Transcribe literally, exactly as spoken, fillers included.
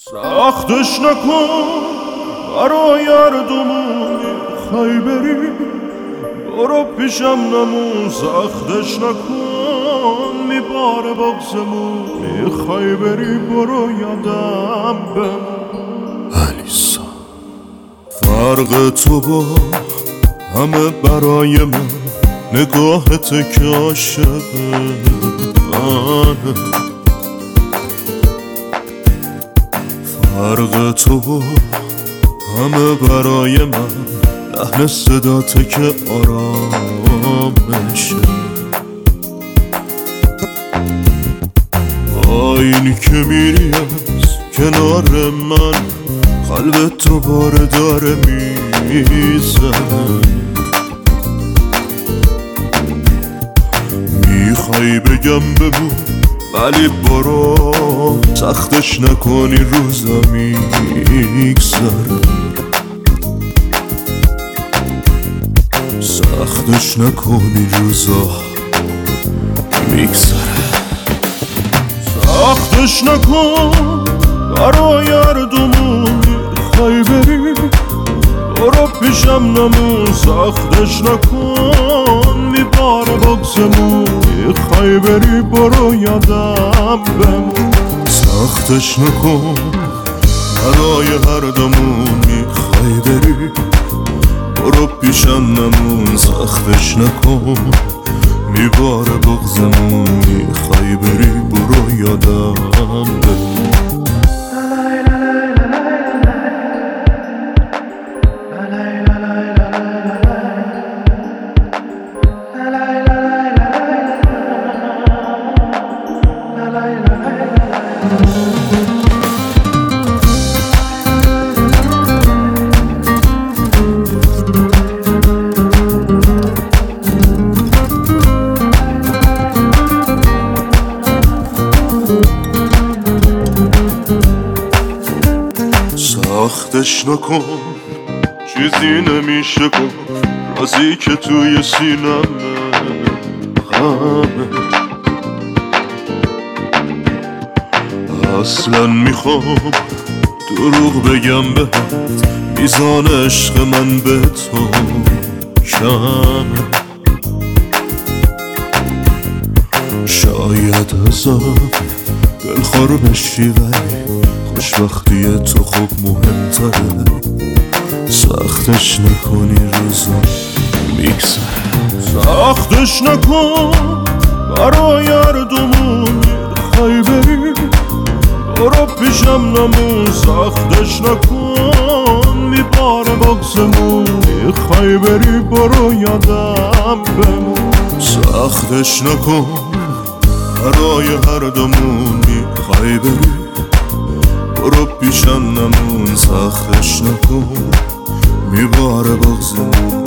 سختش نکن برای هردومون میخوای بری برو پیشم نمون. سختش نکن میباره بغزمون میخوای بری برو یادم بمون. علیسا فرق تو با همه برای من نگاهت که عاشق منه. فرق تو با همه برای من لحن صداته که آرام بشه. با این که میری از کنار من قلبت دوباره داره میزنه. میخوای بگم بمون ولی برو سختش نکنی روزا میگذره. سختش نکنی روزا میگذره. سختش نکن برای هردومون میخوای بری برو پیشم نمون. سختش نکن میباره بغزمون میخوای بری برو یادم بمون. سختش نکن برای هردومون میخوای بری برو پیشم نمون. سختش نکن میباره بغزمون میخوای بری برو یادم بمون. سختش نکن چیزی نمیشه گفت رازی که توی سینمه غمه. اصلا میخوام دروغ بگم بهت میزان عشق من به تو کمه. شاید ازم دلخور بشی ولی خوشبختی تو خوب مهمتره. سختش نکنی روزا میگذره. سختش نکن برای هردومون میخوای بری برو پیشم نمون. سختش نکن میباره بغزمون میخوای بری برو یادم بمون. سختش نکن برای هردومون میخوای بری برو پیشم نمون. سختش نکن میباره بغزمون